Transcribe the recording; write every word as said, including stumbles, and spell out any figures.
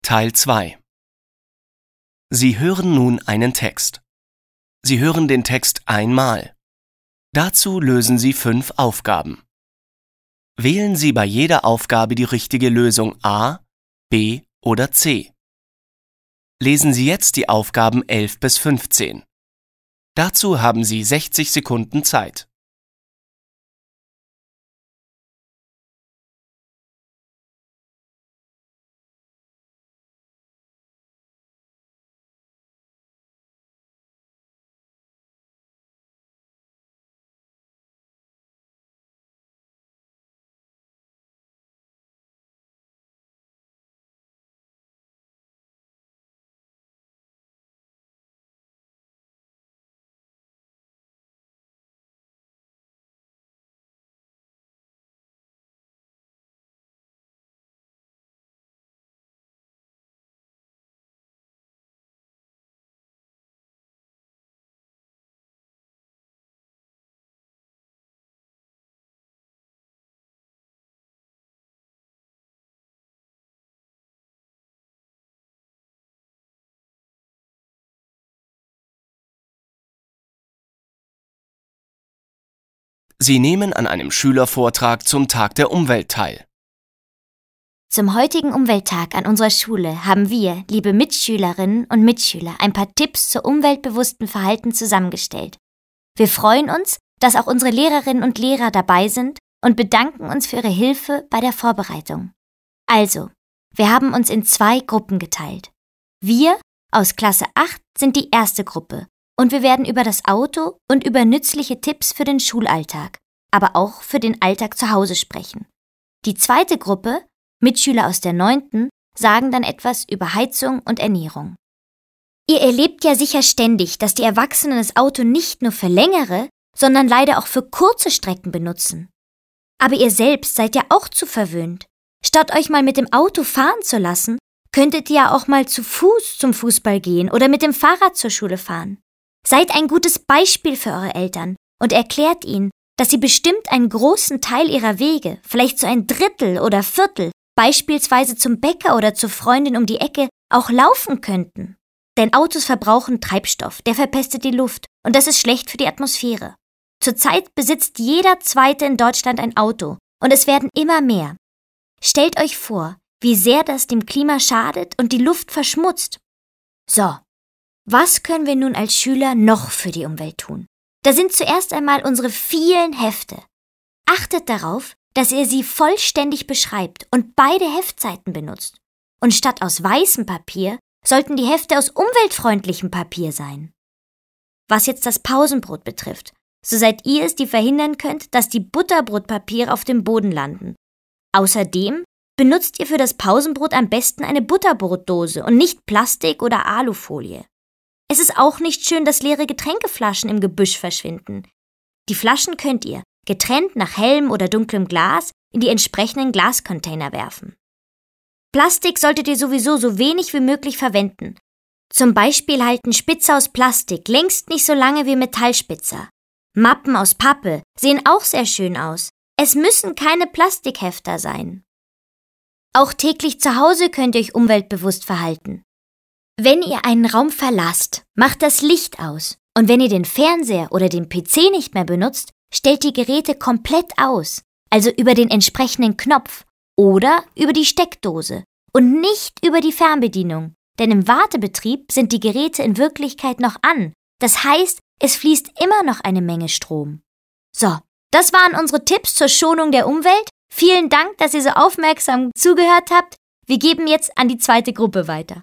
Teil zwei. Sie hören nun einen Text. Sie hören den Text einmal. Dazu lösen Sie fünf Aufgaben. Wählen Sie bei jeder Aufgabe die richtige Lösung A, B oder C. Lesen Sie jetzt die Aufgaben elf bis fünfzehn. Dazu haben Sie sechzig Sekunden Zeit. Sie nehmen an einem Schülervortrag zum Tag der Umwelt teil. Zum heutigen Umwelttag an unserer Schule haben wir, liebe Mitschülerinnen und Mitschüler, ein paar Tipps zur umweltbewussten Verhalten zusammengestellt. Wir freuen uns, dass auch unsere Lehrerinnen und Lehrer dabei sind und bedanken uns für ihre Hilfe bei der Vorbereitung. Also, wir haben uns in zwei Gruppen geteilt. Wir aus Klasse acht sind die erste Gruppe und wir werden über das Auto und über nützliche Tipps für den Schulalltag, aber auch für den Alltag zu Hause sprechen. Die zweite Gruppe, Mitschüler aus der neunten, sagen dann etwas über Heizung und Ernährung. Ihr erlebt ja sicher ständig, dass die Erwachsenen das Auto nicht nur für längere, sondern leider auch für kurze Strecken benutzen. Aber ihr selbst seid ja auch zu verwöhnt. Statt euch mal mit dem Auto fahren zu lassen, könntet ihr ja auch mal zu Fuß zum Fußball gehen oder mit dem Fahrrad zur Schule fahren. Seid ein gutes Beispiel für eure Eltern und erklärt ihnen, dass sie bestimmt einen großen Teil ihrer Wege, vielleicht so ein Drittel oder Viertel, beispielsweise zum Bäcker oder zur Freundin um die Ecke, auch laufen könnten. Denn Autos verbrauchen Treibstoff, der verpestet die Luft und das ist schlecht für die Atmosphäre. Zurzeit besitzt jeder Zweite in Deutschland ein Auto und es werden immer mehr. Stellt euch vor, wie sehr das dem Klima schadet und die Luft verschmutzt. So, was können wir nun als Schüler noch für die Umwelt tun? Da sind zuerst einmal unsere vielen Hefte. Achtet darauf, dass ihr sie vollständig beschreibt und beide Heftseiten benutzt. Und statt aus weißem Papier sollten die Hefte aus umweltfreundlichem Papier sein. Was jetzt das Pausenbrot betrifft, so seid ihr es, die verhindern könnt, dass die Butterbrotpapiere auf dem Boden landen. Außerdem benutzt ihr für das Pausenbrot am besten eine Butterbrotdose und nicht Plastik oder Alufolie. Es ist auch nicht schön, dass leere Getränkeflaschen im Gebüsch verschwinden. Die Flaschen könnt ihr, getrennt nach hellem oder dunklem Glas, in die entsprechenden Glascontainer werfen. Plastik solltet ihr sowieso so wenig wie möglich verwenden. Zum Beispiel halten Spitzer aus Plastik längst nicht so lange wie Metallspitzer. Mappen aus Pappe sehen auch sehr schön aus. Es müssen keine Plastikhefter sein. Auch täglich zu Hause könnt ihr euch umweltbewusst verhalten. Wenn ihr einen Raum verlasst, macht das Licht aus. Und wenn ihr den Fernseher oder den P C nicht mehr benutzt, stellt die Geräte komplett aus, also über den entsprechenden Knopf oder über die Steckdose und nicht über die Fernbedienung, denn im Wartebetrieb sind die Geräte in Wirklichkeit noch an. Das heißt, es fließt immer noch eine Menge Strom. So, das waren unsere Tipps zur Schonung der Umwelt. Vielen Dank, dass ihr so aufmerksam zugehört habt. Wir geben jetzt an die zweite Gruppe weiter.